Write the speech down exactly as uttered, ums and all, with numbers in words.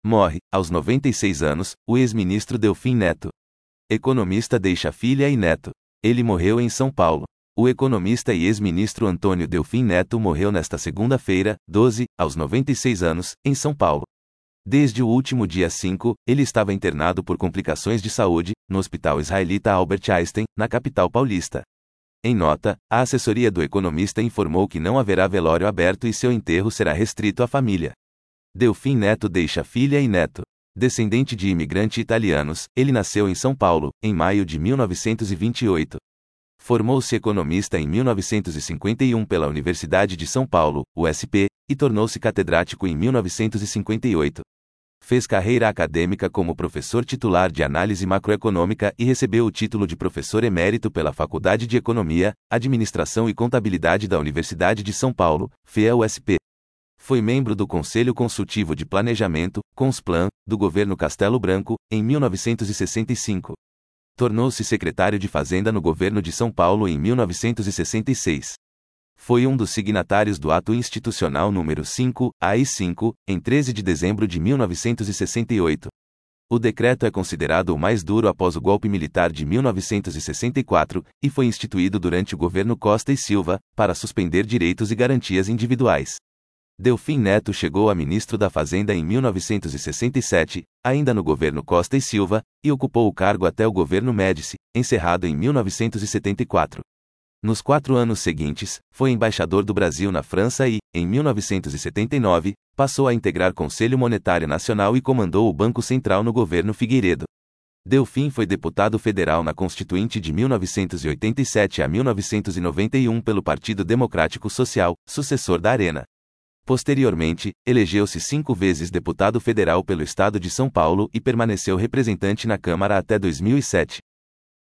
Morre, aos noventa e seis anos, o ex-ministro Delfim Neto. Economista deixa filha e neto. Ele morreu em São Paulo. O economista e ex-ministro Antônio Delfim Neto morreu nesta segunda-feira, doze, aos noventa e seis anos, em São Paulo. Desde o último dia cinco, ele estava internado por complicações de saúde, no Hospital Israelita Albert Einstein, na capital paulista. Em nota, a assessoria do economista informou que não haverá velório aberto e seu enterro será restrito à família. Delfim Neto deixa filha e neto. Descendente de imigrantes italianos, ele nasceu em São Paulo, em maio de mil novecentos e vinte e oito. Formou-se economista em mil novecentos e cinquenta e um pela Universidade de São Paulo, U S P, e tornou-se catedrático em mil novecentos e cinquenta e oito. Fez carreira acadêmica como professor titular de análise macroeconômica e recebeu o título de professor emérito pela Faculdade de Economia, Administração e Contabilidade da Universidade de São Paulo, F E A U S P. Foi membro do Conselho Consultivo de Planejamento, CONSPLAN, do governo Castelo Branco, em mil novecentos e sessenta e cinco. Tornou-se secretário de Fazenda no governo de São Paulo em mil novecentos e sessenta e seis. Foi um dos signatários do Ato Institucional número cinco, A I cinco, em treze de dezembro de mil novecentos e sessenta e oito. O decreto é considerado o mais duro após o golpe militar de mil novecentos e sessenta e quatro, e foi instituído durante o governo Costa e Silva, para suspender direitos e garantias individuais. Delfim Neto chegou a ministro da Fazenda em mil novecentos e sessenta e sete, ainda no governo Costa e Silva, e ocupou o cargo até o governo Médici, encerrado em mil novecentos e setenta e quatro. Nos quatro anos seguintes, foi embaixador do Brasil na França e, em mil novecentos e setenta e nove, passou a integrar Conselho Monetário Nacional e comandou o Banco Central no governo Figueiredo. Delfim foi deputado federal na Constituinte de mil novecentos e oitenta e sete a mil novecentos e noventa e um pelo Partido Democrático Social, sucessor da Arena. Posteriormente, elegeu-se cinco vezes deputado federal pelo estado de São Paulo e permaneceu representante na Câmara até dois mil e sete.